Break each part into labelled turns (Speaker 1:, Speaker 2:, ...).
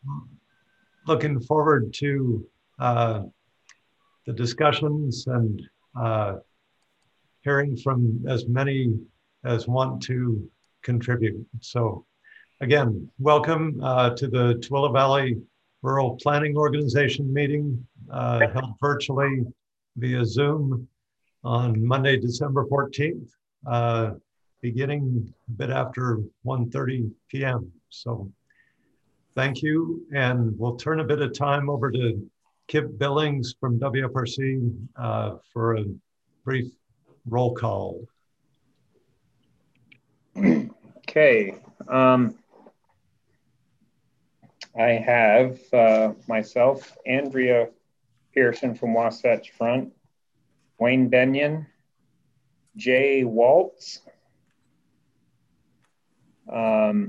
Speaker 1: looking forward to the discussions and hearing from as many as want to contribute. So again, welcome to the Tooele Valley Rural Planning Organization meeting held virtually via Zoom on Monday, December 14th, beginning a bit after 1:30 p.m. So thank you, and we'll turn a bit of time over to Kip Billings from WFRC for a brief roll call.
Speaker 2: Okay. I have myself, Andrea Pearson from Wasatch Front, Wayne Benyon, Jay Waltz, Juan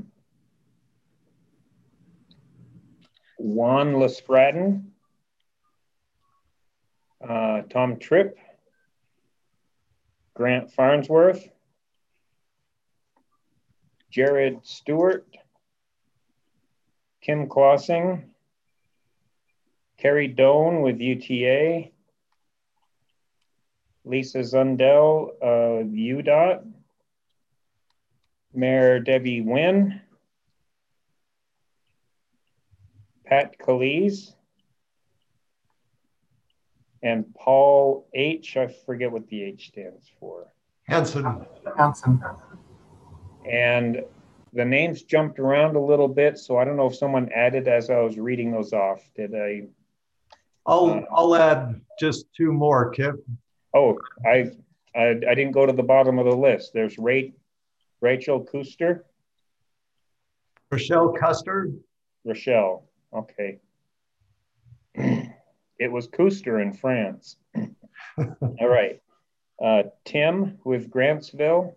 Speaker 2: Lestradin, Tom Tripp, Grant Farnsworth, Jared Stewart, Kim Klossing, Carrie Doan with UTA, Lisa Zundell of UDOT, Mayor Debbie Nguyen, Pat Calise, and Paul H. I forget what the H stands for.
Speaker 1: Hanson.
Speaker 2: And the names jumped around a little bit, so I don't know if someone added as I was reading those off. Did I?
Speaker 1: I'll add just two more, Kip.
Speaker 2: Oh, I didn't go to the bottom of the list. There's Rachel Kuster.
Speaker 1: Rochelle Custer.
Speaker 2: Rochelle, okay. It was Kuster in France. All right. Tim with Grantsville.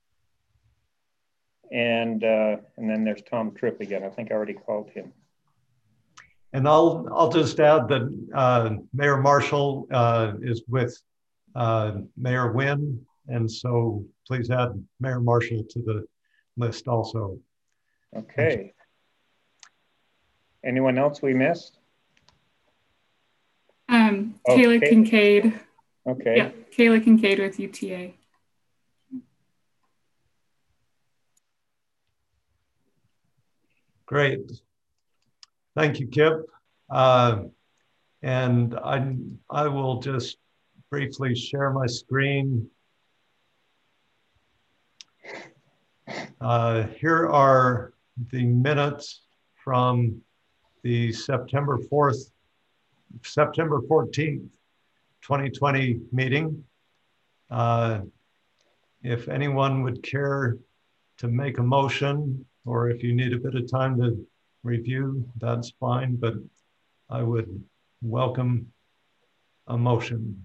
Speaker 2: And then there's Tom Tripp again. I think I already called him.
Speaker 1: And I'll just add that Mayor Marshall is with Mayor Nguyen, and so please add Mayor Marshall to the list also.
Speaker 2: Okay. Anyone else we missed?
Speaker 3: Kayla Kincaid.
Speaker 2: Okay.
Speaker 3: Yeah, Kayla Kincaid with UTA.
Speaker 1: Great. Thank you, Kip. And I will just briefly share my screen. Here are the minutes from the September 14th, 2020 meeting. If anyone would care to make a motion, or if you need a bit of time to review, that's fine, but I would welcome a motion.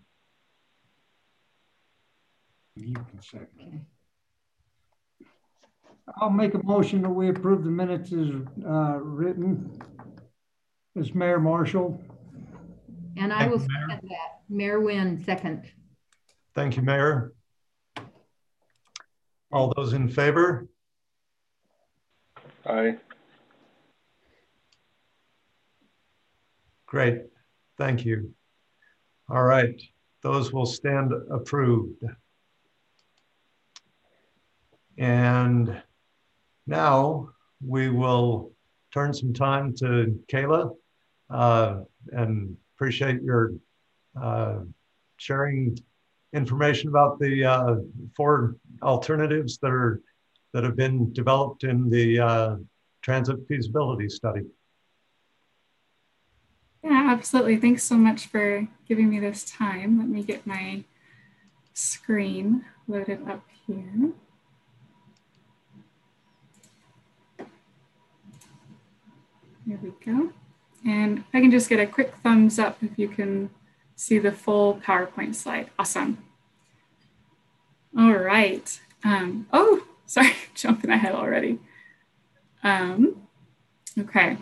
Speaker 4: I'll make a motion that we approve the minutes as written. As Mayor Marshall.
Speaker 5: And I will second that. Mayor Nguyen, second.
Speaker 1: Thank you, Mayor. All those in favor?
Speaker 6: Aye.
Speaker 1: Great, thank you. All right, those will stand approved. And now we will turn some time to Kayla and appreciate your sharing information about the 4 alternatives that have been developed in the transit feasibility study.
Speaker 3: Yeah, absolutely. Thanks so much for giving me this time. Let me get my screen loaded up here. Here we go. And if I can just get a quick thumbs up if you can see the full PowerPoint slide. Awesome. All right. Oh, sorry, jumping ahead already. Okay.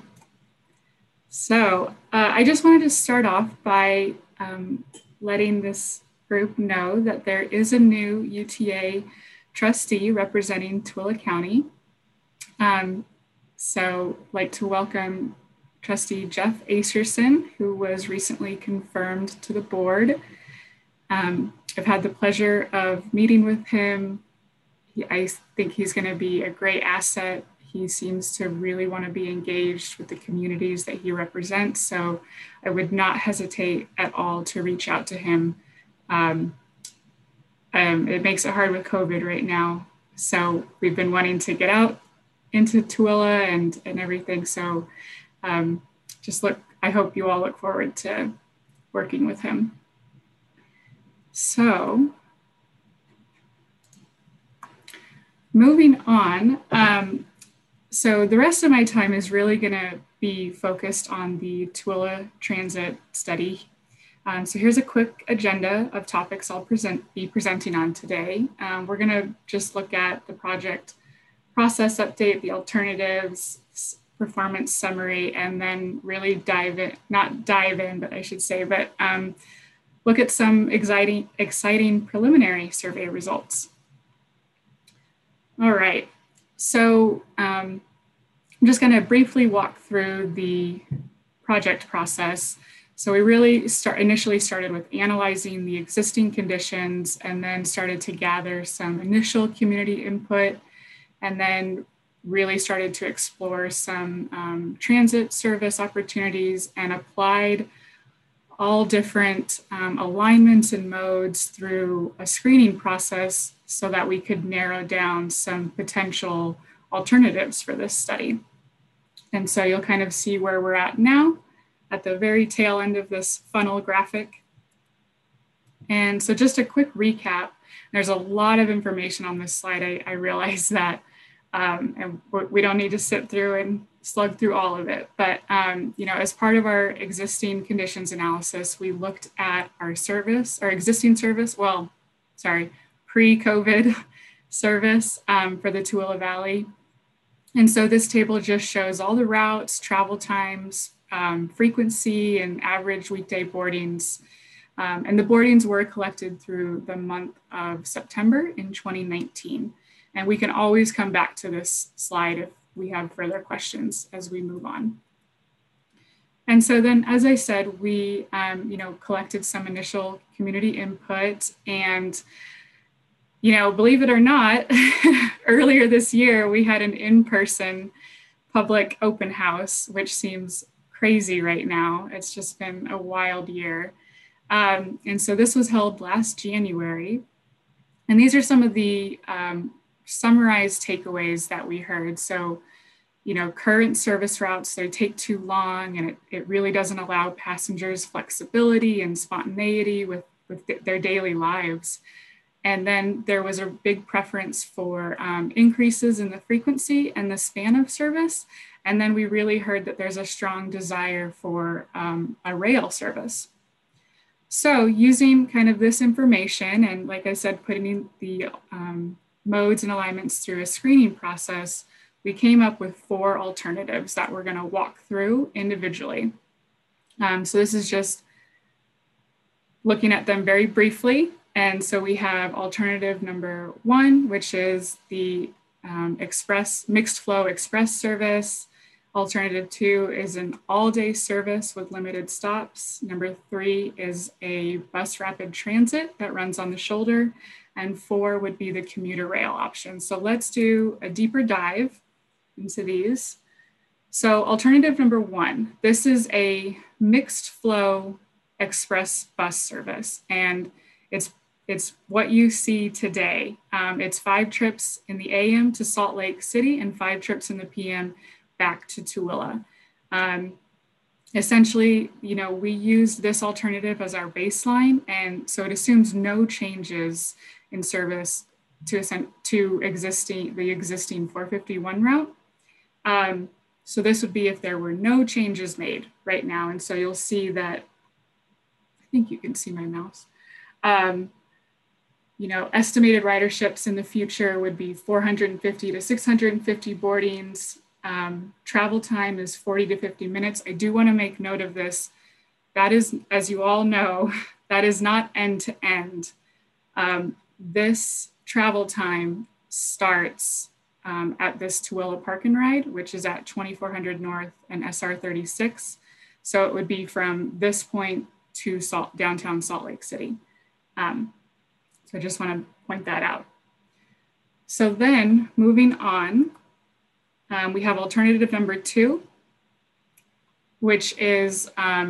Speaker 3: So I just wanted to start off by letting this group know that there is a new UTA trustee representing Tooele County. So I'd like to welcome trustee Jeff Acerson, who was recently confirmed to the board. I've had the pleasure of meeting with him. I think he's going to be a great asset. He seems to really want to be engaged with the communities that he represents. So I would not hesitate at all to reach out to him. It makes it hard with COVID right now. So we've been wanting to get out into Tooele and everything. So I hope you all look forward to working with him. So moving on. So the rest of my time is really going to be focused on the Tooele Transit Study. So here's a quick agenda of topics I'll be presenting on today. We're going to just look at the project process update, the alternatives, performance summary, and then really look at some exciting preliminary survey results. All right, so I'm just going to briefly walk through the project process. So we really initially started with analyzing the existing conditions and then started to gather some initial community input, and then really started to explore some transit service opportunities and applied all different alignments and modes through a screening process so that we could narrow down some potential alternatives for this study. And so you'll kind of see where we're at now at the very tail end of this funnel graphic. And so just a quick recap, there's a lot of information on this slide. I realize that, and we don't need to sit through and slug through all of it. But, as part of our existing conditions analysis, we looked at our existing service, pre-COVID service for the Tooele Valley. And so this table just shows all the routes, travel times, frequency, and average weekday boardings. And the boardings were collected through the month of September in 2019. And we can always come back to this slide if we have further questions as we move on. And so then, as I said, we collected some initial community input, and believe it or not, earlier this year, we had an in-person public open house, which seems crazy right now. It's just been a wild year. And so this was held last January. And these are some of the summarized takeaways that we heard. So, current service routes, they take too long, and it really doesn't allow passengers flexibility and spontaneity with their daily lives. And then there was a big preference for increases in the frequency and the span of service. And then we really heard that there's a strong desire for a rail service. So using kind of this information, and like I said, putting in the modes and alignments through a screening process, we came up with 4 alternatives that we're going to walk through individually. So this is just looking at them very briefly. And so we have alternative number 1, which is the mixed flow express service. Alternative 2 is an all-day service with limited stops. Number 3 is a bus rapid transit that runs on the shoulder. And 4 would be the commuter rail option. So let's do a deeper dive into these. So alternative number 1, this is a mixed flow express bus service. And it's what you see today. It's 5 trips in the AM to Salt Lake City and 5 trips in the PM back to Tooele. Essentially, we used this alternative as our baseline, and so it assumes no changes in service to the existing 451 route. So this would be if there were no changes made right now. And so you'll see that, I think you can see my mouse. Estimated riderships in the future would be 450 to 650 boardings. Travel time is 40 to 50 minutes. I do want to make note of this. That is, as you all know, that is not end to end. This travel time starts at this Tooele Park and Ride, which is at 2400 North and SR 36. So it would be from this point to downtown Salt Lake City. So I just want to point that out. So then moving on, we have alternative number 2, which is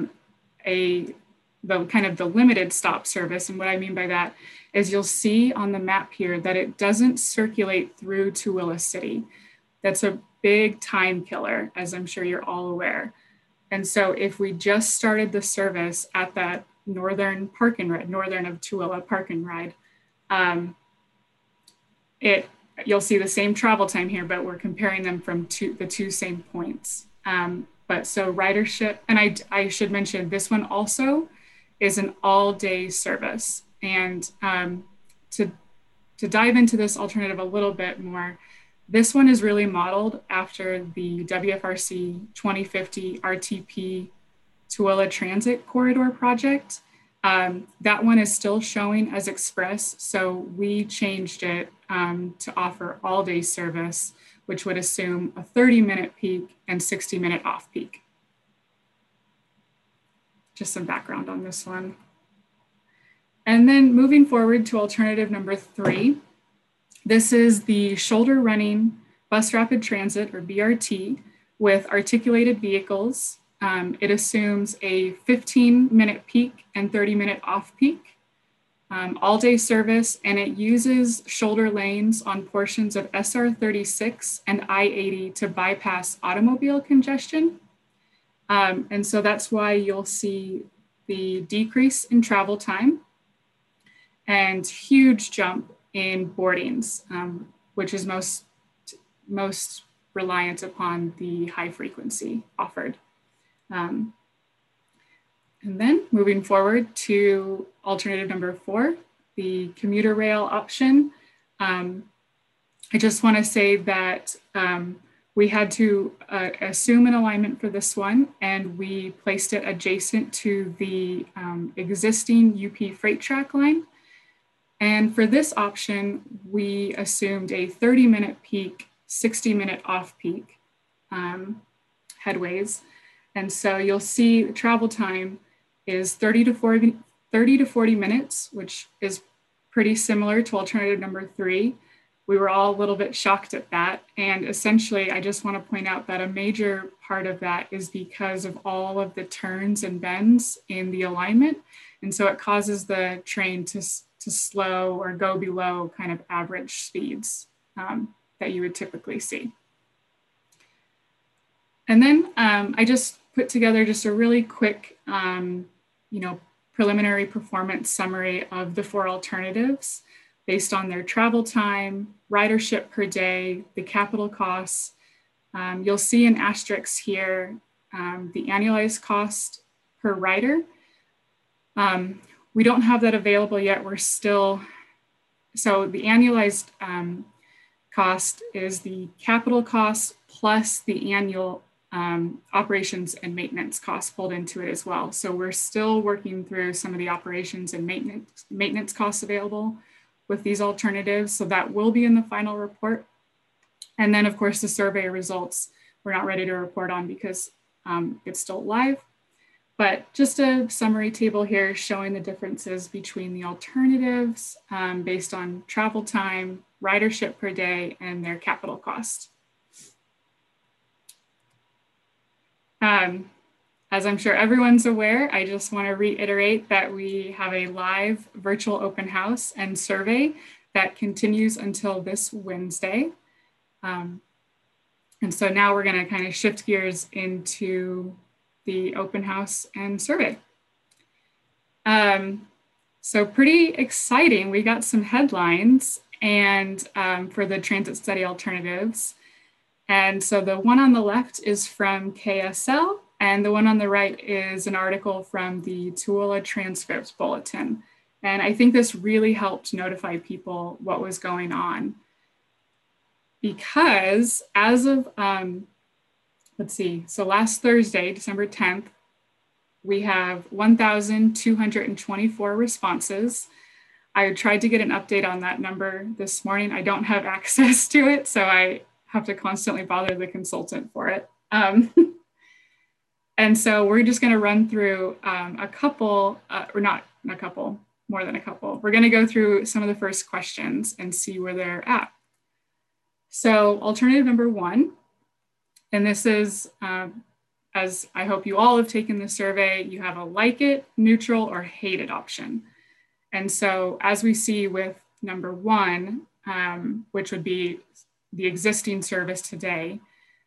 Speaker 3: the kind of the limited stop service. And what I mean by that is you'll see on the map here that it doesn't circulate through Tooele City. That's a big time killer, as I'm sure you're all aware. And so if we just started the service at that northern park and ride, northern of Tooele Park and Ride, you'll see the same travel time here, but we're comparing them from the two same points. But so ridership, and I should mention this one also is an all-day service. And to dive into this alternative a little bit more, this one is really modeled after the WFRC 2050 RTP Tooele Transit Corridor project. That one is still showing as express, so we changed it to offer all-day service, which would assume a 30-minute peak and 60-minute off-peak. Just some background on this one. And then moving forward to alternative number 3, this is the shoulder running bus rapid transit, or BRT, with articulated vehicles. It assumes a 15-minute peak and 30-minute off-peak, all-day service, and it uses shoulder lanes on portions of SR 36 and I-80 to bypass automobile congestion. And so that's why you'll see the decrease in travel time and huge jump in boardings, which is most reliant upon the high frequency offered. And then moving forward to alternative number 4, the commuter rail option. I just want to say that we had to assume an alignment for this one, and we placed it adjacent to the existing UP freight track line. And for this option, we assumed a 30-minute peak, 60-minute off-peak headways. And so you'll see the travel time is 30 to 40 minutes, which is pretty similar to alternative number 3. We were all a little bit shocked at that. And essentially, I just want to point out that a major part of that is because of all of the turns and bends in the alignment. And so it causes the train to slow or go below kind of average speeds that you would typically see. And then I just put together just a really quick, preliminary performance summary of the 4 alternatives based on their travel time, ridership per day, the capital costs. You'll see an asterisk here, the annualized cost per rider. We don't have that available yet. We're still, so the annualized cost is the capital cost plus the annual operations and maintenance costs pulled into it as well. So we're still working through some of the operations and maintenance costs available with these alternatives. So that will be in the final report. And then of course the survey results, we're not ready to report on because it's still live. But just a summary table here showing the differences between the alternatives based on travel time, ridership per day, and their capital cost. As I'm sure everyone's aware, I just want to reiterate that we have a live virtual open house and survey that continues until this Wednesday. And so now we're going to kind of shift gears into the open house and survey. So pretty exciting. We got some headlines and for the transit study alternatives. And so the one on the left is from KSL, and the one on the right is an article from the Tooele Transcripts Bulletin. And I think this really helped notify people what was going on. Because as of, let's see, so last Thursday, December 10th, we have 1,224 responses. I tried to get an update on that number this morning. I don't have access to it, so I have to constantly bother the consultant for it. And so we're just going to run through a couple, or not a couple, more than a couple. We're going to go through some of the first questions and see where they're at. So alternative number 1, and this is, as I hope you all have taken the survey, you have a like it, neutral, or hate it option. And so as we see with number 1, which would be the existing service today,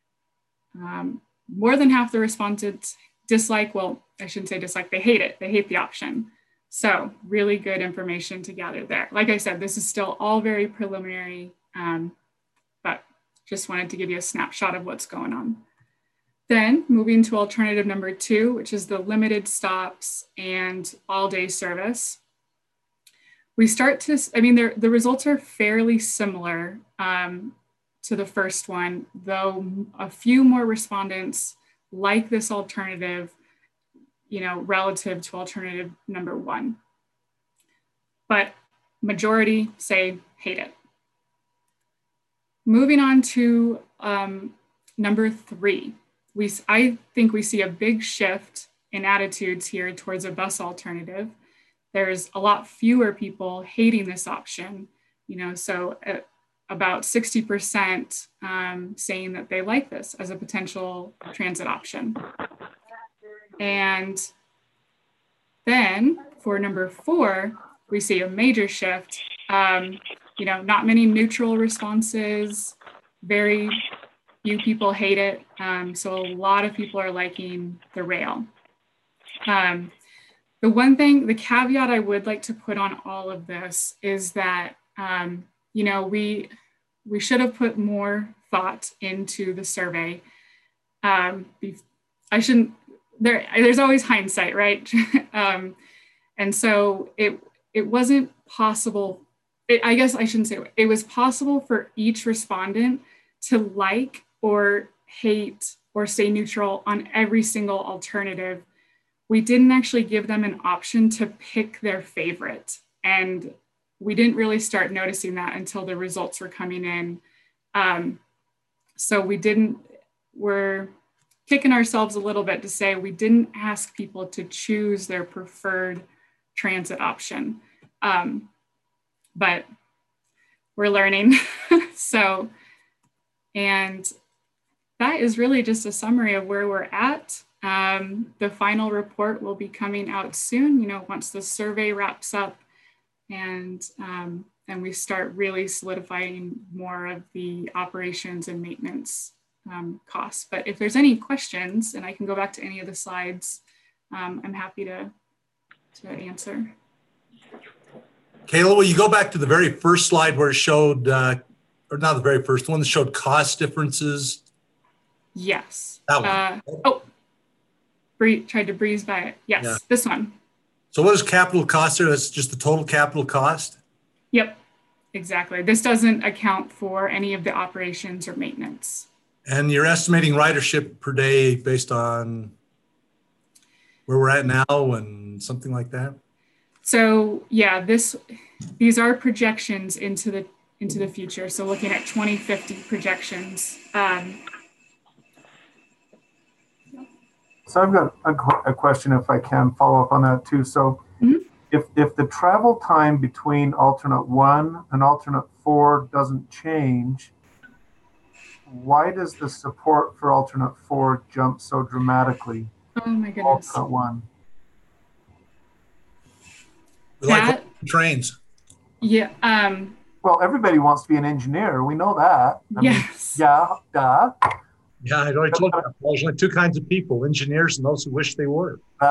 Speaker 3: more than half the respondents dislike, well, I shouldn't say dislike, they hate it. They hate the option. So really good information to gather there. Like I said, this is still all very preliminary, but just wanted to give you a snapshot of what's going on. Then moving to alternative number 2, which is the limited stops and all day service. We start to, I mean, the results are fairly similar to the first one, though a few more respondents like this alternative, you know, relative to alternative number 1. But majority say hate it. Moving on to number 3, I think we see a big shift in attitudes here towards a bus alternative. There's a lot fewer people hating this option, you know, so about 60% saying that they like this as a potential transit option. And then for number 4, we see a major shift. You know, not many neutral responses, very few people hate it. So a lot of people are liking the rail. The one thing, the caveat I would like to put on all of this is that, you know, we should have put more thought into the survey. There's always hindsight, right? And so it wasn't possible, I guess I shouldn't say it was possible for each respondent to like or hate or stay neutral on every single alternative. We didn't actually give them an option to pick their favorite. And we didn't really start noticing that until the results were coming in. So we're kicking ourselves a little bit to say we didn't ask people to choose their preferred transit option. But we're learning. So, and that is really just a summary of where we're at. The final report will be coming out soon, you know, once the survey wraps up and we start really solidifying more of the operations and maintenance costs. But if there's any questions, and I can go back to any of the slides, I'm happy to answer.
Speaker 6: Kayla, will you go back to the very first slide where it showed, or not the very first one that showed cost differences?
Speaker 3: Yes.
Speaker 6: That one.
Speaker 3: Tried to breeze by it. Yes, yeah. This one.
Speaker 6: So what is capital cost there? That's just the total capital cost?
Speaker 3: Yep, exactly. This doesn't account for any of the operations or maintenance.
Speaker 6: And you're estimating ridership per day based on where we're at now and something like that?
Speaker 3: So yeah, these are projections into the future. So looking at 2050 projections.
Speaker 7: So I've got a question, if I can follow up on that too. So if the travel time between alternate 1 and alternate 4 doesn't change, why does the support for alternate 4 jump so dramatically?
Speaker 3: Oh my goodness.
Speaker 7: Alternate 1.
Speaker 6: We like trains.
Speaker 3: Yeah.
Speaker 7: Well, everybody wants to be an engineer. We know that.
Speaker 3: Yes.
Speaker 7: Yeah, duh.
Speaker 6: Yeah, I already told you there's only 2 kinds of people, engineers and those who wish they were.
Speaker 7: But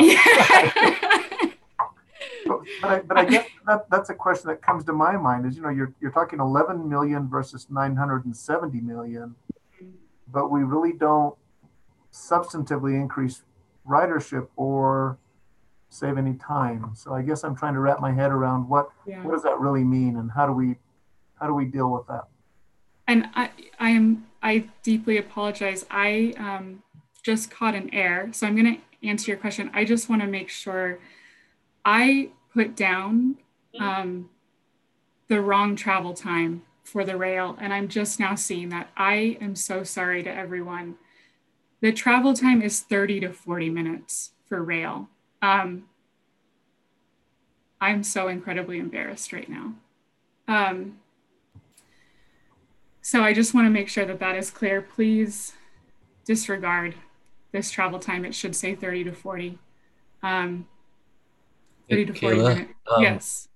Speaker 7: I guess that's a question that comes to my mind is, you know, you're talking 11 million versus 970 million, but we really don't substantively increase ridership or save any time. So I guess I'm trying to wrap my head around what does that really mean and how do we deal with that?
Speaker 3: And I deeply apologize. I just caught an error. So I'm going to answer your question. I just want to make sure I put down the wrong travel time for the rail. And I'm just now seeing that. I am so sorry to everyone. The travel time is 30 to 40 minutes for rail. I'm so incredibly embarrassed right now. So I just want to make sure that that is clear. Please disregard this travel time. It should say 30 to 40. 30 to 40
Speaker 8: Kayla,
Speaker 3: minutes. Yes.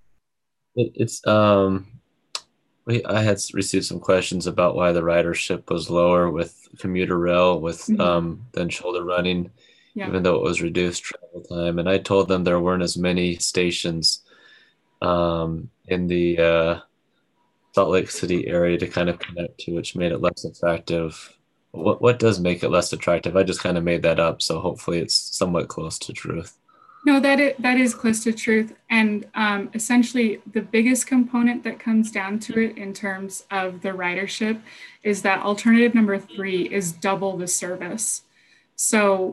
Speaker 8: I had received some questions about why the ridership was lower with commuter rail than shoulder running, even though it was reduced travel time. And I told them there weren't as many stations in the Salt Lake City area to kind of connect to, which made it less attractive. What does make it less attractive? I just kind of made that up, so hopefully it's somewhat close to truth.
Speaker 3: No, that is close to truth. And essentially, the biggest component that comes down to it in terms of the ridership is that alternative number 3 is double the service. So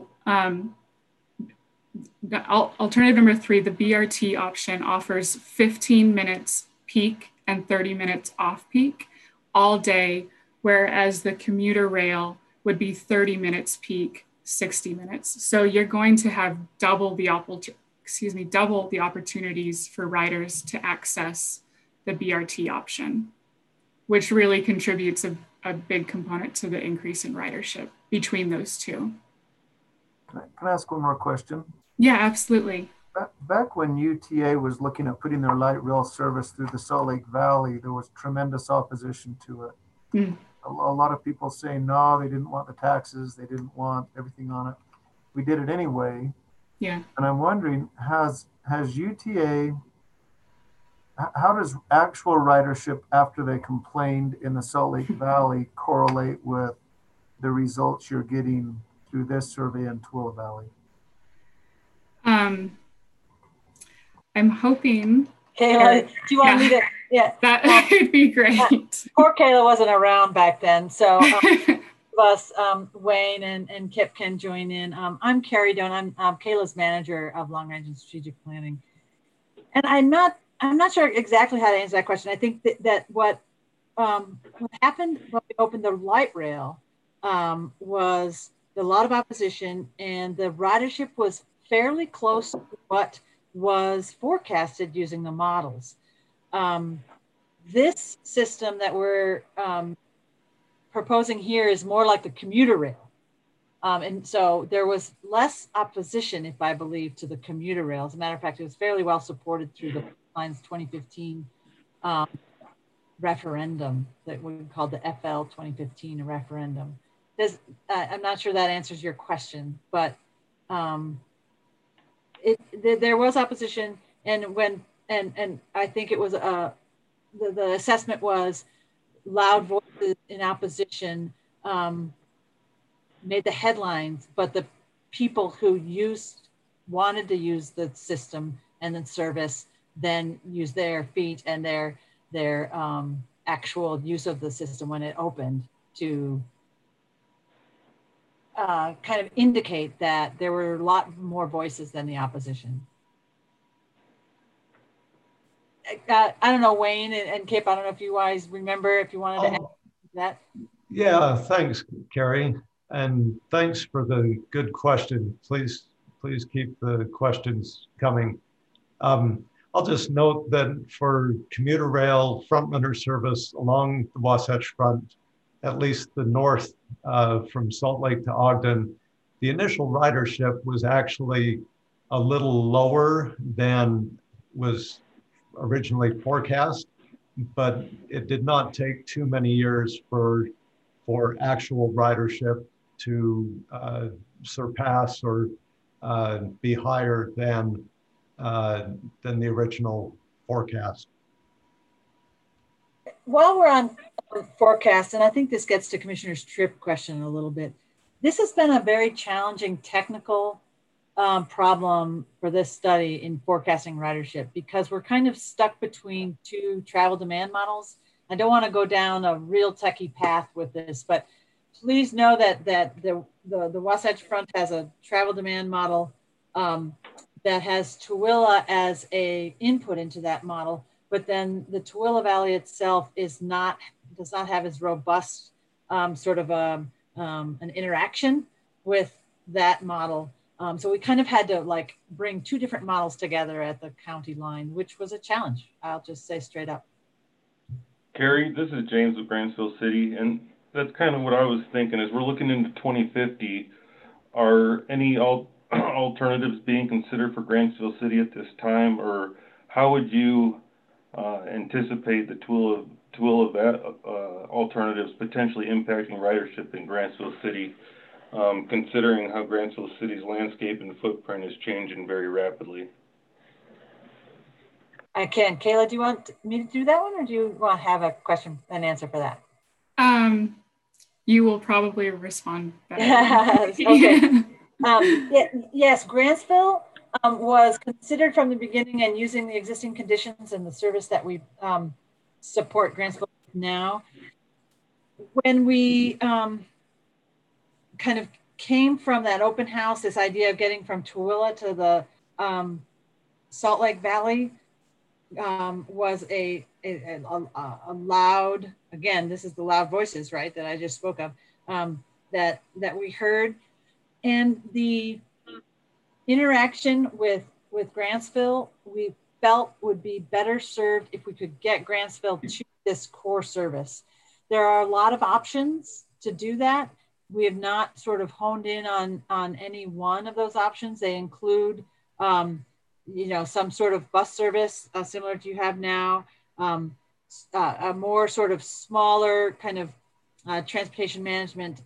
Speaker 3: alternative number 3, the BRT option, offers 15 minutes peak and 30 minutes off peak all day, whereas the commuter rail would be 30 minutes peak, 60 minutes. So you're going to have double the opportunities for riders to access the BRT option, which really contributes a big component to the increase in ridership between those two.
Speaker 7: Can I ask one more question?
Speaker 3: Yeah, absolutely.
Speaker 7: Back when UTA was looking at putting their light rail service through the Salt Lake Valley, there was tremendous opposition to it. A lot of people saying, no, they didn't want the taxes. They didn't want everything on it. We did it anyway.
Speaker 3: Yeah.
Speaker 7: And I'm wondering, has UTA, how does actual ridership after they complained in the Salt Lake Valley correlate with the results you're getting through this survey in Tooele Valley?
Speaker 3: I'm hoping.
Speaker 9: Kayla, do you want me to? Yeah.
Speaker 3: That would be great.
Speaker 9: Poor Kayla wasn't around back then. So Wayne and Kip can join in. I'm Carrie Doan. I'm Kayla's manager of Long Range and Strategic Planning. And I'm not sure exactly how to answer that question. I think that what happened when we opened the light rail was a lot of opposition, and the ridership was fairly close to what was forecasted using the models. This system that we're proposing here is more like the commuter rail. And so there was less opposition, if I believe, to the commuter rail. As a matter of fact, it was fairly well supported through the Line's 2015 referendum that we called the FL 2015 referendum. I'm not sure that answers your question, but there was opposition, and I think it was the assessment was loud voices in opposition made the headlines, but the people who wanted to use the system and the service then use their feet and their actual use of the system when it opened to kind of indicate that there were a lot more voices than the opposition. I don't know, Wayne and Kip, I don't know if you guys remember if you wanted to add that.
Speaker 1: Yeah, thanks, Carrie. And thanks for the good question. Please keep the questions coming. I'll just note that for commuter rail front-runner service along the Wasatch Front, at least the north from Salt Lake to Ogden, the initial ridership was actually a little lower than was originally forecast, but it did not take too many years for actual ridership to surpass or be higher than the original forecast.
Speaker 9: While we're on forecast, and I think this gets to Commissioner Tripp question a little bit, this has been a very challenging technical problem for this study in forecasting ridership, because we're kind of stuck between two travel demand models. I don't want to go down a real techie path with this, but please know that the Wasatch Front has a travel demand model that has Tooele as a input into that model, but then the Tooele Valley itself does not have as robust sort of an interaction with that model. So we kind of had to like bring two different models together at the county line, which was a challenge. I'll just say straight up.
Speaker 10: Carrie, this is James with Grantsville City, and that's kind of what I was thinking. As we're looking into 2050, are any alternatives being considered for Grantsville City at this time, or how would you anticipate the Tooele alternatives potentially impacting ridership in Grantsville City, considering how Grantsville City's landscape and footprint is changing very rapidly?
Speaker 9: I can. Kayla, do you want me to do that one, or do you want to have a question and answer for that?
Speaker 3: You will probably respond better.
Speaker 9: Okay. Yes, Grantsville was considered from the beginning, and using the existing conditions and the service that we support Grantsville now. When we kind of came from that open house, this idea of getting from Tooele to the Salt Lake Valley was a loud, again, this is the loud voices, right, that I just spoke of, that we heard. And the interaction with Grantsville, we felt would be better served if we could get Grantsville to this core service. There are a lot of options to do that. We have not sort of honed in on any one of those options. They include some sort of bus service similar to you have now, a more sort of smaller kind of transportation management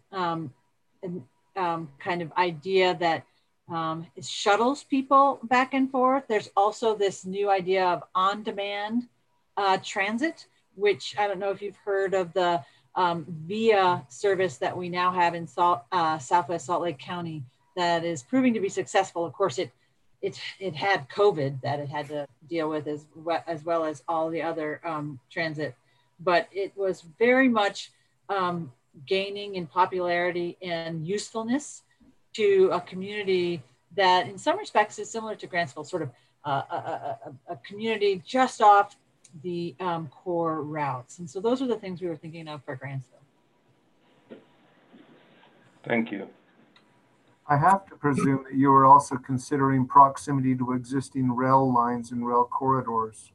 Speaker 9: kind of idea that shuttles people back and forth. There's also this new idea of on-demand transit, which I don't know if you've heard of the VIA service that we now have in Southwest Salt Lake County that is proving to be successful. Of course, it had COVID that it had to deal with as well as all the other transit, but it was very much gaining in popularity and usefulness to a community that in some respects is similar to Grantsville, sort of a community just off the core routes. And so those are the things we were thinking of for Grantsville.
Speaker 10: Thank you.
Speaker 7: I have to presume that you were also considering proximity to existing rail lines and rail corridors.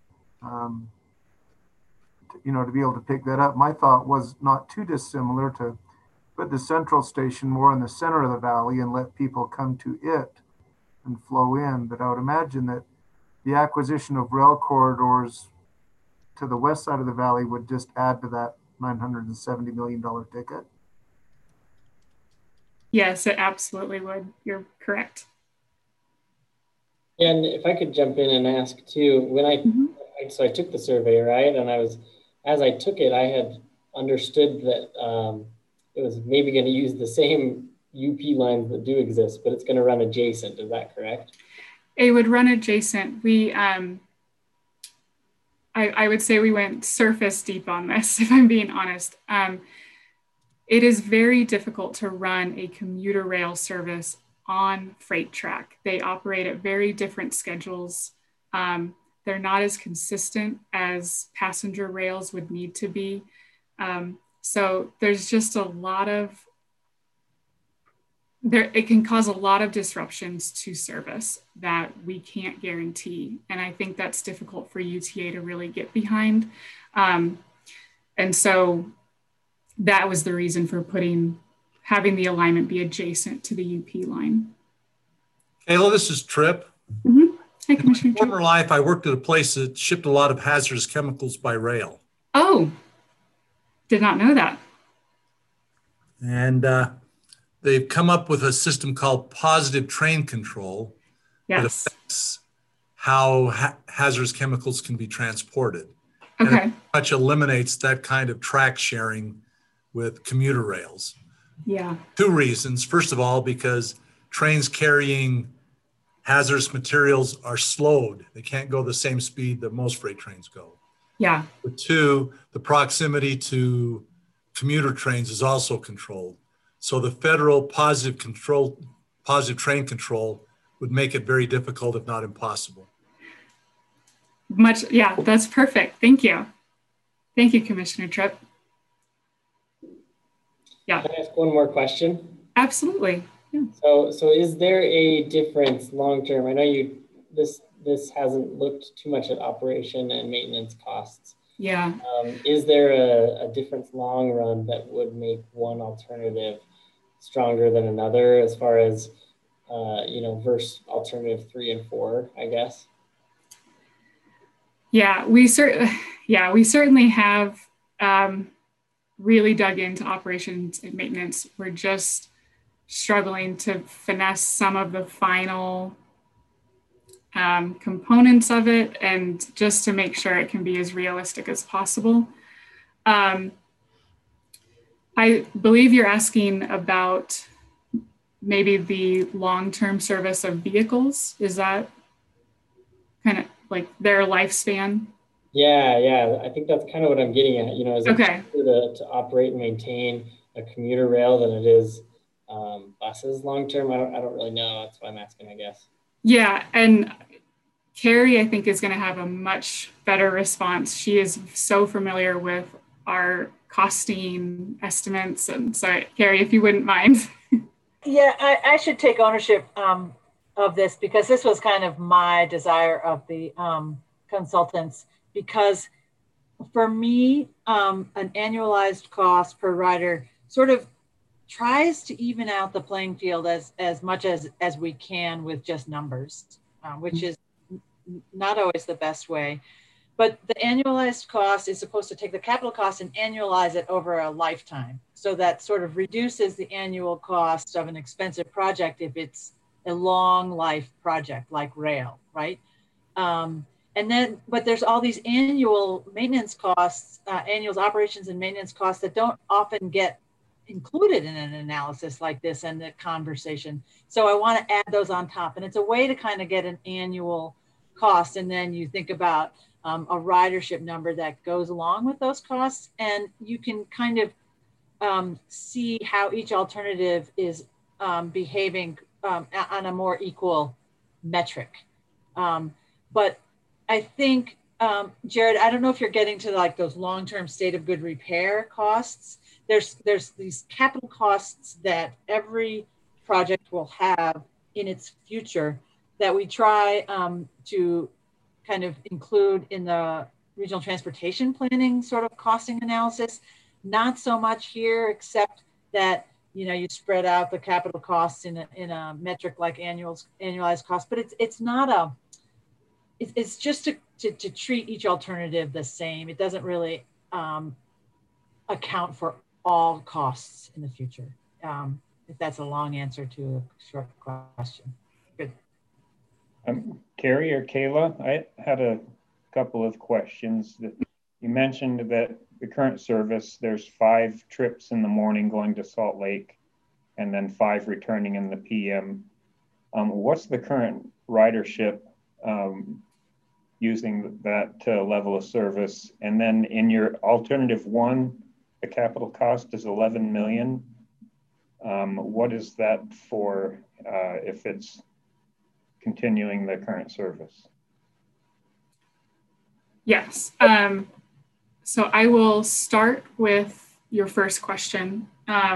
Speaker 7: To be able to pick that up. My thought was not too dissimilar to put the central station more in the center of the valley and let people come to it and flow in. But I would imagine that the acquisition of rail corridors to the west side of the valley would just add to that $970 million ticket.
Speaker 3: Yes, it absolutely would. You're correct.
Speaker 11: And if I could jump in and ask too, when I took the survey, right? And as I took it, I had understood that it was maybe going to use the same UP lines that do exist, but it's going to run adjacent. Is that correct?
Speaker 3: It would run adjacent. We, I would say we went surface deep on this, if I'm being honest. It is very difficult to run a commuter rail service on freight track. They operate at very different schedules. They're not as consistent as passenger rails would need to be. So there's just a lot of, it can cause a lot of disruptions to service that we can't guarantee. And I think that's difficult for UTA to really get behind. And so that was the reason for having the alignment be adjacent to the UP line.
Speaker 6: Kayla, this is Tripp.
Speaker 3: Mm-hmm. Hi,
Speaker 6: In my former life, I worked at a place that shipped a lot of hazardous chemicals by rail.
Speaker 3: Oh, did not know that.
Speaker 6: And they've come up with a system called positive train control that affects how hazardous chemicals can be transported.
Speaker 3: Okay.
Speaker 6: And it pretty much eliminates that kind of track sharing with commuter rails.
Speaker 3: Yeah.
Speaker 6: Two reasons. First of all, because trains carrying hazardous materials are slowed. They can't go the same speed that most freight trains go.
Speaker 3: Yeah.
Speaker 6: But two, the proximity to commuter trains is also controlled. So the federal positive train control would make it very difficult, if not impossible.
Speaker 3: Yeah, that's perfect. Thank you. Thank you, Commissioner Tripp. Yeah.
Speaker 11: Can I ask one more question?
Speaker 3: Absolutely. Yeah.
Speaker 11: So is there a difference long term? I know this hasn't looked too much at operation and maintenance costs.
Speaker 3: Yeah.
Speaker 11: Is there a difference long run that would make one alternative stronger than another as far as versus alternative 3 and 4, I guess?
Speaker 3: Yeah, we certainly have really dug into operations and maintenance. We're just struggling to finesse some of the final components of it, and just to make sure it can be as realistic as possible. I believe you're asking about maybe the long-term service of vehicles. Is that kind of like their lifespan?
Speaker 11: Yeah. I think that's kind of what I'm getting at. Is it
Speaker 3: okay.
Speaker 11: cheaper to operate and maintain a commuter rail than it is buses long term? I don't really know. That's why I'm asking, I guess.
Speaker 3: Yeah, and Carrie, I think, is going to have a much better response. She is so familiar with our costing estimates. And so, Carrie, if you wouldn't mind.
Speaker 9: Yeah, I should take ownership of this, because this was kind of my desire of the consultants, because for me, an annualized cost per rider sort of tries to even out the playing field as much as we can with just numbers, which is not always the best way. But the annualized cost is supposed to take the capital cost and annualize it over a lifetime. So that sort of reduces the annual cost of an expensive project if it's a long life project like rail, right? But there's all these annual maintenance costs, annual operations and maintenance costs that don't often get included in an analysis like this and the conversation. So I want to add those on top. And it's a way to kind of get an annual cost. And then you think about a ridership number that goes along with those costs. And you can kind of see how each alternative is behaving on a more equal metric. But I think, Jared, I don't know if you're getting to like those long-term state of good repair costs. There's these capital costs that every project will have in its future that we try to kind of include in the regional transportation planning sort of costing analysis. Not so much here, except that you spread out the capital costs in a metric like annualized cost, but it's not it's just to treat each alternative the same. It doesn't really account for all costs in the future. If that's a long answer to a short question. Good.
Speaker 2: Carrie or Kayla, I had a couple of questions. You mentioned that the current service, there's 5 trips in the morning going to Salt Lake and then 5 returning in the PM. What's the current ridership using that level of service? And then in your alternative 1, the capital cost is 11 million. What is that for if it's continuing the current service?
Speaker 3: Yes. So I will start with your first question,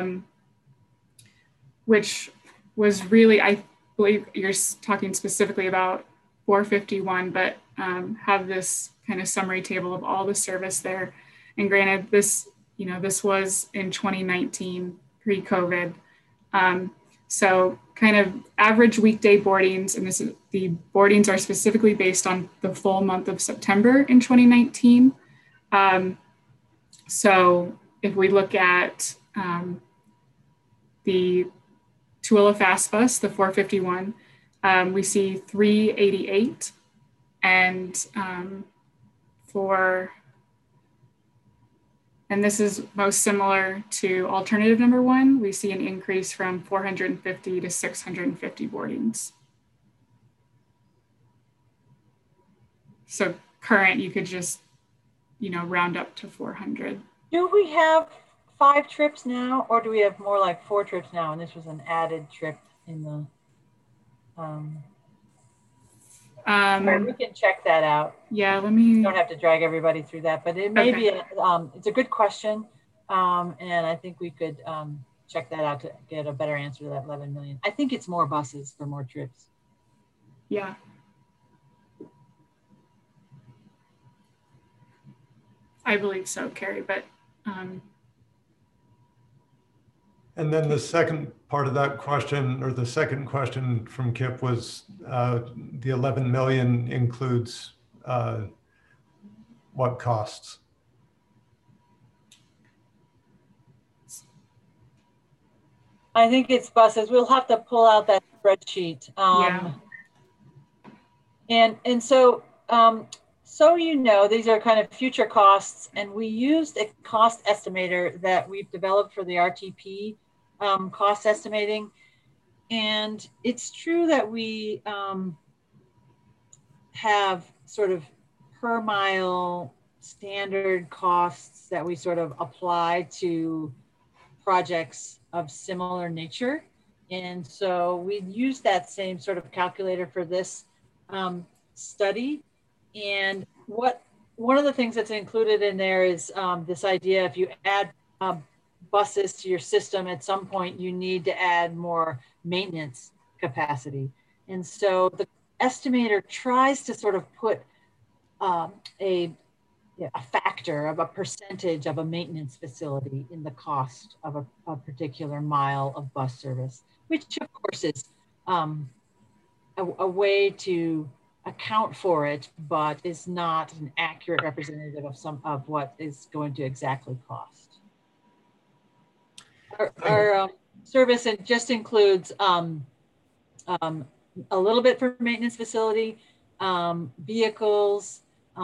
Speaker 3: which was really, I believe you're talking specifically about 451, but have this kind of summary table of all the service there. And granted, this was in 2019, pre-COVID. So kind of average weekday boardings, and the boardings are specifically based on the full month of September in 2019. So if we look at the Tooele Fast Bus, the 451, we see 388, and and this is most similar to alternative number 1, we see an increase from 450 to 650 boardings. So current, you could just, round up to 400.
Speaker 9: Do we have 5 trips now, or do we have more like 4 trips now? And this was an added trip in the. We can check that out.
Speaker 3: Yeah, let me.
Speaker 9: You don't have to drag everybody through that, but it may be, it's a good question. And I think we could check that out to get a better answer to that 11 million. I think it's more buses for more trips.
Speaker 3: Yeah. I believe so, Carrie, but.
Speaker 1: And then the second part of that question, or the second question from Kip, was the 11 million includes what costs?
Speaker 9: I think it's buses. We'll have to pull out that spreadsheet.
Speaker 3: Yeah.
Speaker 9: And so, so you know, these are kind of future costs, and we used a cost estimator that we've developed for the RTP cost estimating. And it's true that we have sort of per mile standard costs that we sort of apply to projects of similar nature. And so we use that same sort of calculator for this study. And one of the things that's included in there is this idea, if you add buses to your system, at some point you need to add more maintenance capacity. And so the estimator tries to sort of put a factor of a percentage of a maintenance facility in the cost of a particular mile of bus service, which of course is a way to account for it, but is not an accurate representative of what is going to exactly cost. Our service just includes a little bit for maintenance facility, vehicles,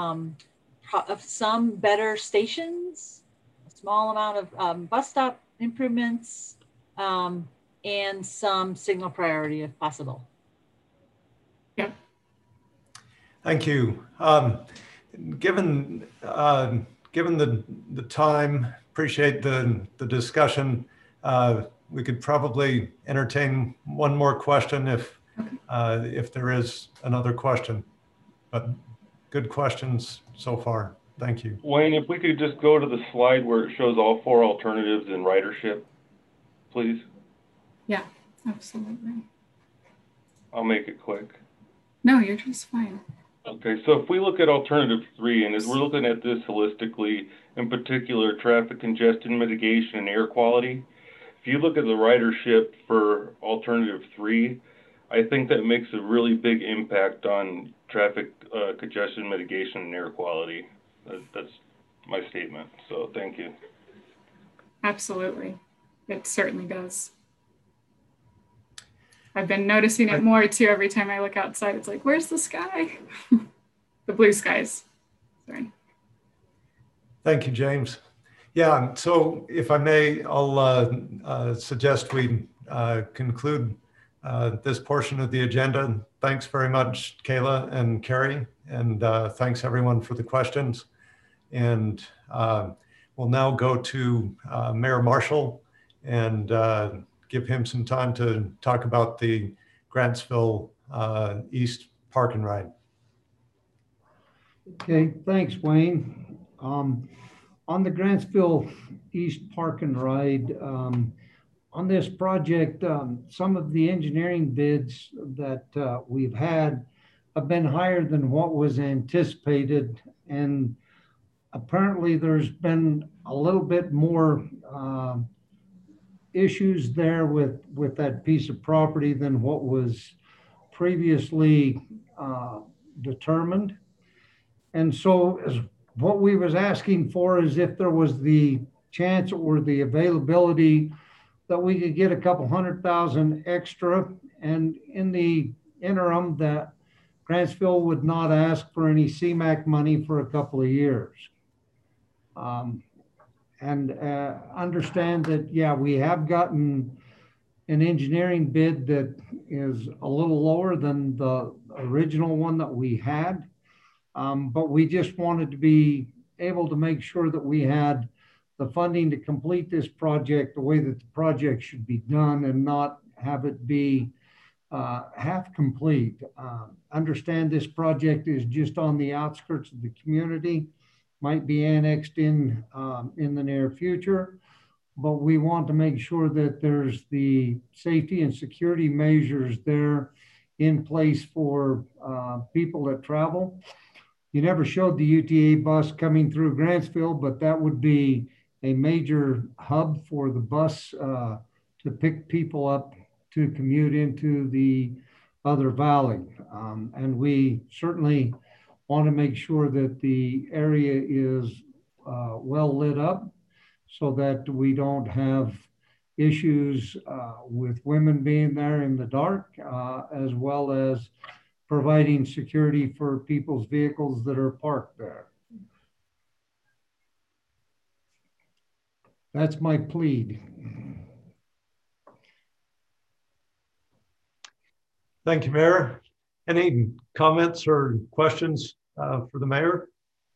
Speaker 9: some better stations, a small amount of bus stop improvements, and some signal priority if possible.
Speaker 3: Yep.
Speaker 1: Thank you. Given the time, appreciate the discussion. We could probably entertain one more question if there is another question, but good questions so far. Thank you.
Speaker 10: Wayne, if we could just go to the slide where it shows all 4 alternatives in ridership, please.
Speaker 3: Yeah, absolutely.
Speaker 10: I'll make it quick.
Speaker 3: No, you're just fine.
Speaker 10: Okay, so if we look at alternative 3, and as we're looking at this holistically, in particular, traffic congestion mitigation and air quality, if you look at the ridership for alternative 3, I think that makes a really big impact on traffic congestion mitigation and air quality. That's my statement, so thank you.
Speaker 3: Absolutely, it certainly does. I've been noticing it more too. Every time I look outside, it's like, where's the sky? The blue skies, sorry.
Speaker 1: Thank you, James. Yeah, so if I may, I'll suggest we conclude this portion of the agenda. Thanks very much, Kayla and Carrie, and thanks everyone for the questions. And we'll now go to Mayor Marshall and give him some time to talk about the Grantsville East Park and Ride.
Speaker 4: Okay, thanks, Wayne. On the Grantsville East Park and Ride, on this project, some of the engineering bids that we've had have been higher than what was anticipated. And apparently there's been a little bit more issues there with that piece of property than what was previously determined. And so what we was asking for is if there was the chance or the availability that we could get a couple $100,000 extra, and in the interim that Grantsville would not ask for any CMAQ money for a couple of years. And understand that, yeah, we have gotten an engineering bid that is a little lower than the original one that we had. But we just wanted to be able to make sure that we had the funding to complete this project the way that the project should be done, and not have it be half complete. Understand this project is just on the outskirts of the community, might be annexed in the near future, but we want to make sure that there's the safety and security measures there in place for people that travel. You never showed the UTA bus coming through Grantsville, but that would be a major hub for the bus to pick people up to commute into the other valley. And we certainly want to make sure that the area is well lit up so that we don't have issues with women being there in the dark, as well as providing security for people's vehicles that are parked there. That's my plea.
Speaker 1: Thank you, Mayor. Any comments or questions for the mayor?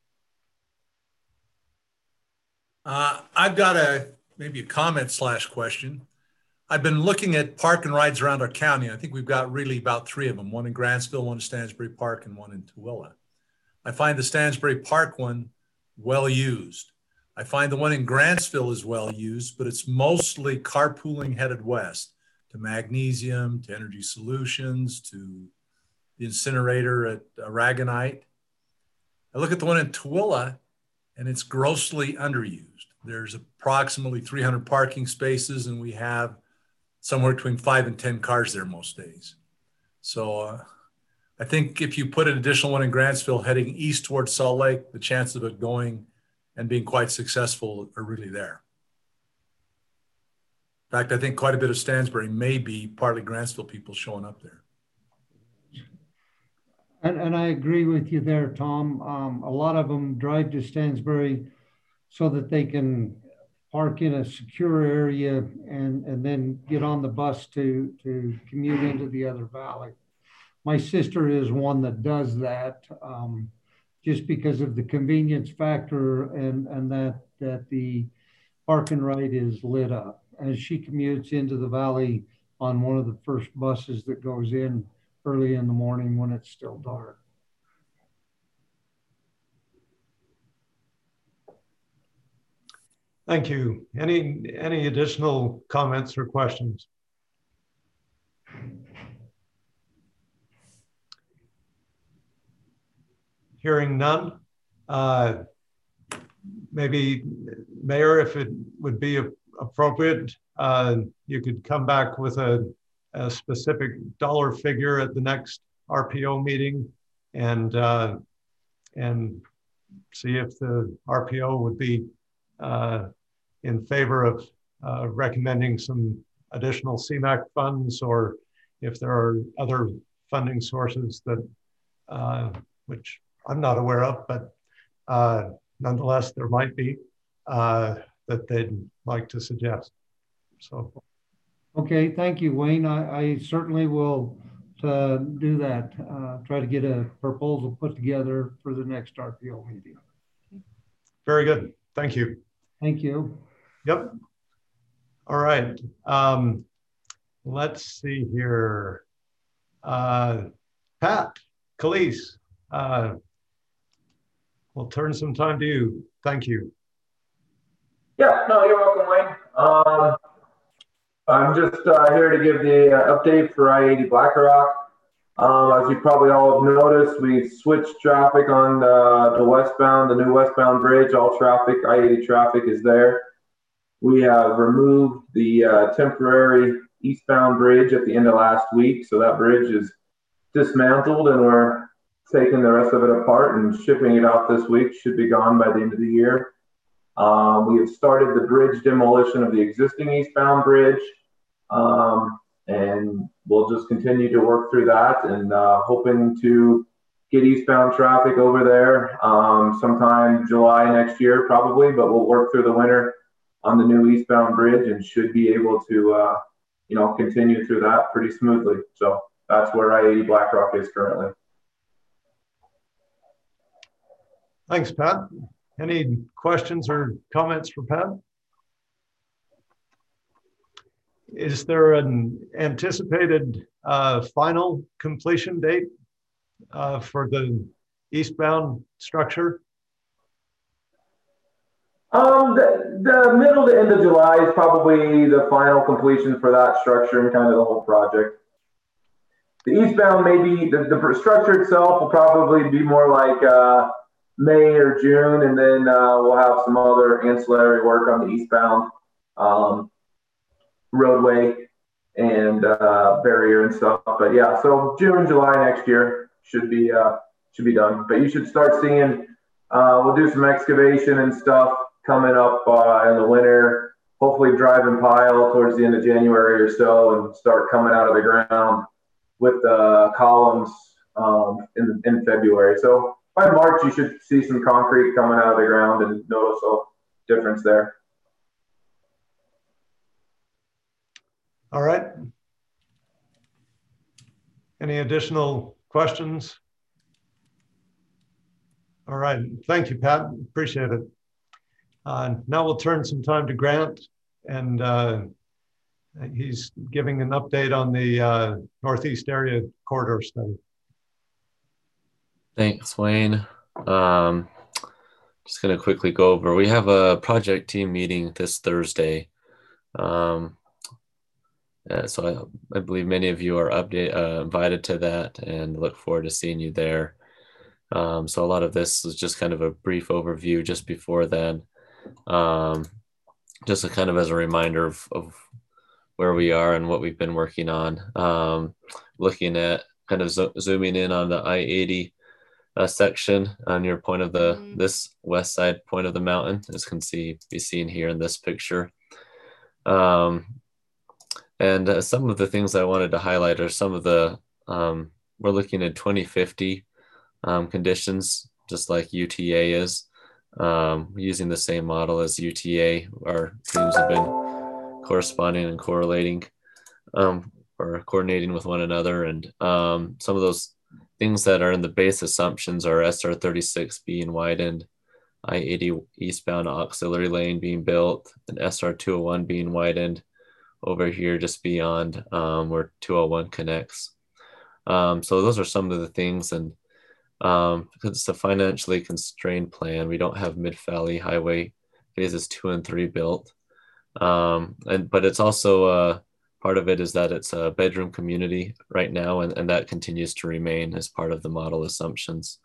Speaker 6: I've got maybe a comment / question. I've been looking at park and rides around our county. I think we've got really about 3 of them, one in Grantsville, one in Stansbury Park, and one in Tooele. I find the Stansbury Park one well used. I find the one in Grantsville is well used, but it's mostly carpooling headed west to Magnesium, to Energy Solutions, to the incinerator at Aragonite. I look at the one in Tooele and it's grossly underused. There's approximately 300 parking spaces and we have somewhere between 5 and 10 cars there most days. So I think if you put an additional one in Grantsville heading east towards Salt Lake, the chances of it going and being quite successful are really there. In fact, I think quite a bit of Stansbury may be partly Grantsville people showing up there.
Speaker 4: And I agree with you there, Tom. A lot of them drive to Stansbury so that they can park in a secure area and then get on the bus to commute into the other valley. My sister is one that does that just because of the convenience factor and that the park and ride is lit up. As she commutes into the valley on one of the first buses that goes in early in the morning when it's still dark.
Speaker 1: Thank you. Any additional comments or questions? Hearing none, maybe Mayor, if it would be appropriate, you could come back with a specific dollar figure at the next RPO meeting and see if the RPO would be in favor of recommending some additional CMAQ funds, or if there are other funding sources that which I'm not aware of, but nonetheless there might be that they'd like to suggest. So.
Speaker 4: Okay, thank you, Wayne. I certainly will do that. Try to get a proposal put together for the next RPO meeting.
Speaker 1: Very good. Thank you.
Speaker 4: Thank you.
Speaker 1: Yep. All right. Let's see here. Pat Calise, we'll turn some time to you. Thank you.
Speaker 12: Yeah, no, you're welcome, Wayne. I'm just here to give the update for I-80 Black Rock. As you probably all have noticed, we switched traffic on the westbound, the new westbound bridge. All traffic, I-80 traffic is there. We have removed the temporary eastbound bridge at the end of last week. So that bridge is dismantled and we're taking the rest of it apart and shipping it out this week. Should be gone by the end of the year. We have started the bridge demolition of the existing eastbound bridge. And we'll just continue to work through that and hoping to get eastbound traffic over there sometime July next year probably, but we'll work through the winter on the new eastbound bridge and should be able to continue through that pretty smoothly. So that's where I-80 Black Rock is currently.
Speaker 1: Thanks, Pat. Any questions or comments for Pat? Is there an anticipated final completion date for the eastbound structure?
Speaker 12: The middle to end of July is probably the final completion for that structure and kind of the whole project. The eastbound, maybe the structure itself will probably be more like May or June, and then we'll have some other ancillary work on the eastbound roadway and barrier and stuff. But yeah, so June, July next year should be done. But you should start seeing. We'll do some excavation and stuff coming up in the winter. Hopefully, drive and pile towards the end of January or so, and start coming out of the ground with the columns in February. So by March, you should see some concrete coming out of the ground and notice a difference there.
Speaker 1: All right. Any additional questions? All right. Thank you, Pat. Appreciate it. Now we'll turn some time to Grant, and he's giving an update on the Northeast Area Corridor Study.
Speaker 8: Thanks, Wayne. Just going to quickly go over. We have a project team meeting this Thursday. So I believe many of you are invited to that, and look forward to seeing you there. So a lot of this is just kind of a brief overview just before then. Just kind of as a reminder of where we are and what we've been working on. Looking at kind of zooming in on the I-80 section on your point of this west side point of the mountain, as can be seen here in this picture. And some of the things I wanted to highlight are some of the, we're looking at 2050 conditions, just like UTA is. Using the same model as UTA, our teams have been corresponding and correlating or coordinating with one another. And some of those things that are in the base assumptions are SR36 being widened, I-80 eastbound auxiliary lane being built, and SR201 being widened over here just beyond where 201 connects. So those are some of the things. And because it's a financially constrained plan, we don't have Mid-Valley Highway phases 2 and 3 built. But it's also part of it is that it's a bedroom community right now, and that continues to remain as part of the model assumptions.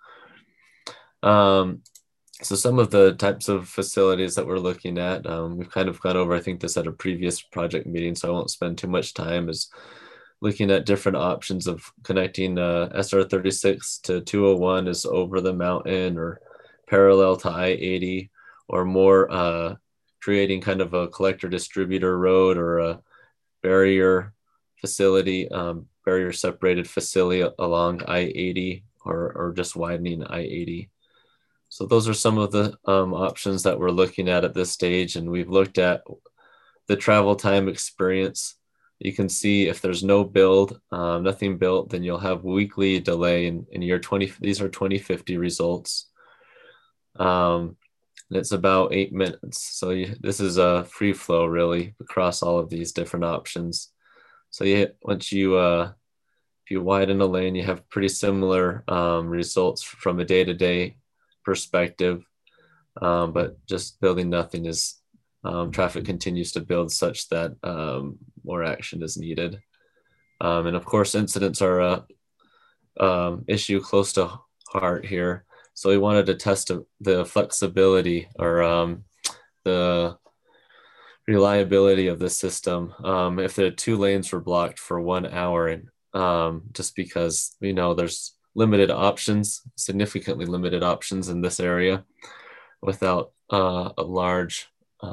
Speaker 8: So some of the types of facilities that we're looking at, we've kind of gone over, I think, this at a previous project meeting, so I won't spend too much time, is looking at different options of connecting SR36 to 201 is over the mountain or parallel to I-80, or more creating kind of a collector distributor road or a barrier facility, barrier separated facility along I-80, or just widening I-80. So those are some of the options that we're looking at this stage. And we've looked at the travel time experience. You can see if there's no build, nothing built, then you'll have weekly delay in year 20. These are 2050 results. And it's about 8 minutes. So this is a free flow really across all of these different options. So once you, if you widen a lane, you have pretty similar results from a day-to-day perspective, but just building nothing is traffic continues to build such that more action is needed. And of course, incidents are a issue close to heart here. So we wanted to test the flexibility or the reliability of the system. If the 2 lanes were blocked for 1 hour, and just because we know there's limited options, significantly limited options in this area without a large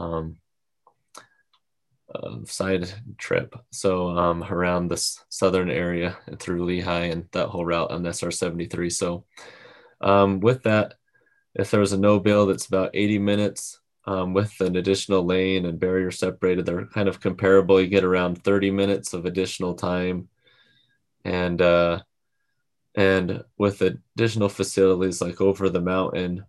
Speaker 8: side trip. So around this southern area and through Lehi and that whole route on SR73. So with that, if there was a no build, it's about 80 minutes with an additional lane and barrier separated. They're kind of comparable. You get around 30 minutes of additional time. And with additional facilities like over the mountain,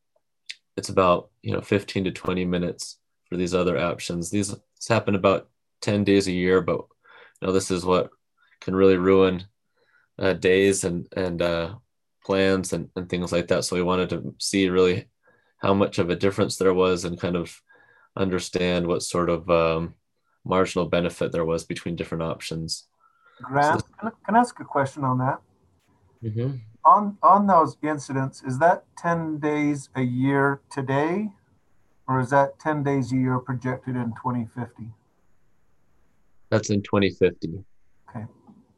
Speaker 8: it's about 15 to 20 minutes for these other options. These happen about 10 days a year, but this is what can really ruin days and plans and things like that. So we wanted to see really how much of a difference there was and kind of understand what sort of marginal benefit there was between different options.
Speaker 7: Grant, can I ask a question on that?
Speaker 8: Mm-hmm.
Speaker 7: On those incidents, is that 10 days a year today, or is that 10 days a year projected in 2050?
Speaker 8: That's in 2050.
Speaker 7: Okay.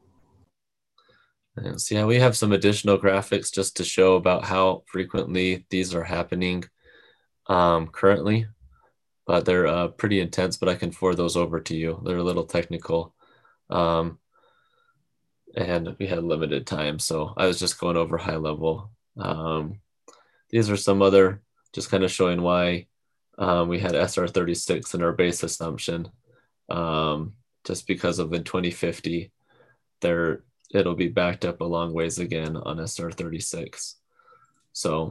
Speaker 8: And so yeah, we have some additional graphics just to show about how frequently these are happening currently, but they're pretty intense, but I can forward those over to you. They're a little technical. And we had limited time, so I was just going over high level. These are some other, just kind of showing why we had SR36 in our base assumption, just because of in 2050, it'll be backed up a long ways again on SR36. So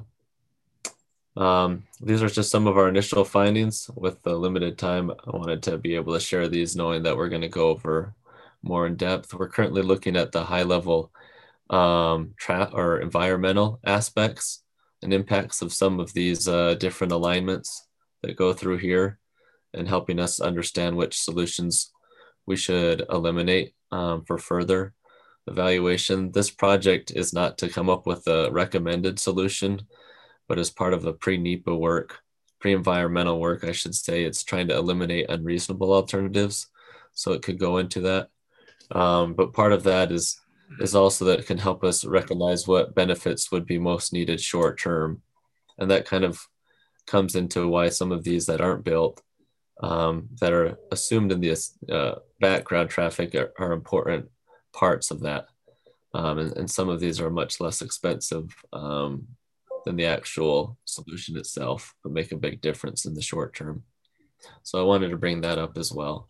Speaker 8: these are just some of our initial findings. With the limited time, I wanted to be able to share these, knowing that we're going to go over more in depth. We're currently looking at the high level or environmental aspects and impacts of some of these different alignments that go through here, and helping us understand which solutions we should eliminate for further evaluation. This project is not to come up with a recommended solution, but as part of the pre-NEPA work, pre-environmental work, I should say, it's trying to eliminate unreasonable alternatives. So it could go into that. But part of that is also that it can help us recognize what benefits would be most needed short term. And that kind of comes into why some of these that aren't built, that are assumed in the background traffic are important parts of that. And some of these are much less expensive than the actual solution itself, but make a big difference in the short term. So I wanted to bring that up as well.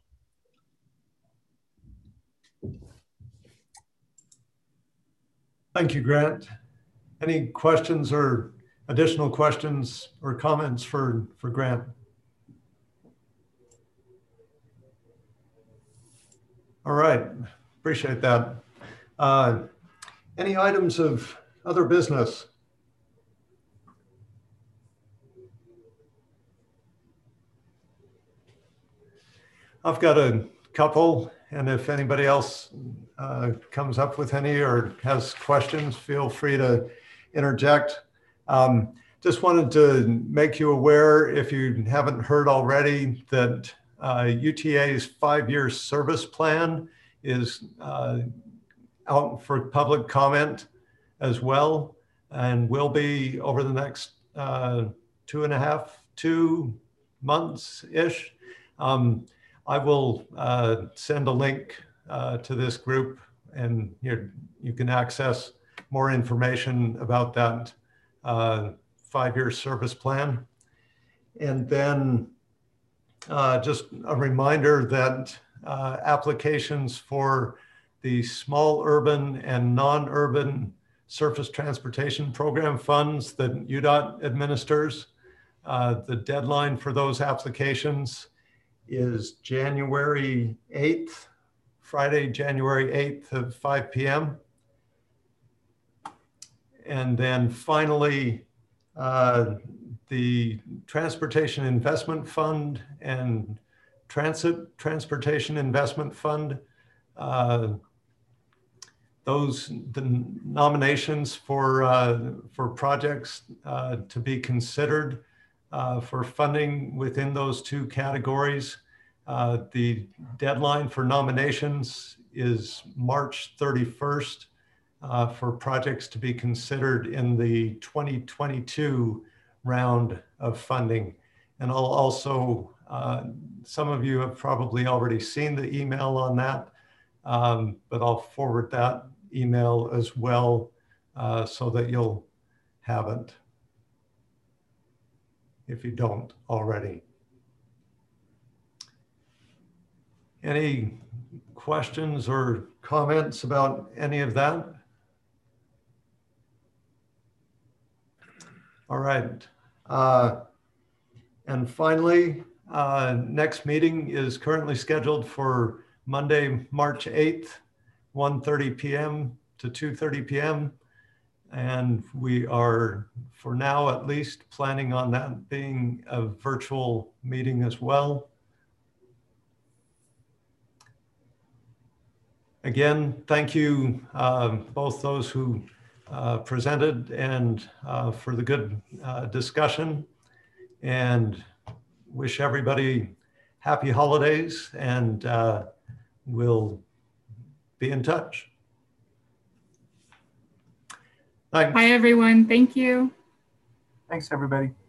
Speaker 1: Thank you, Grant. Any questions or additional questions or comments for Grant? All right, appreciate that. Any items of other business? I've got a couple, and if anybody else comes up with any or has questions, feel free to interject. Just wanted to make you aware, if you haven't heard already, that UTA's 5-year service plan is out for public comment as well, and will be over the next 2 months-ish. I will send a link to this group, and you can access more information about that 5-year service plan. And then just a reminder that applications for the small urban and non-urban surface transportation program funds that UDOT administers, the deadline for those applications is January 8th, Friday, January 8th at 5 p.m. And then finally, the Transportation Investment Fund and Transit Transportation Investment Fund, the nominations for projects to be considered for funding within those two categories. The deadline for nominations is March 31st for projects to be considered in the 2022 round of funding. And I'll also, some of you have probably already seen the email on that, but I'll forward that email as well so that you'll have it, if you don't already. Any questions or comments about any of that? All right. And finally, next meeting is currently scheduled for Monday, March 8th, 1:30 p.m. to 2:30 p.m. And we are, for now at least, planning on that being a virtual meeting as well. Again, thank you, both those who presented and for the good discussion, and wish everybody happy holidays, and we'll be in touch. Thanks.
Speaker 3: Bye, everyone. Thank you.
Speaker 7: Thanks, everybody.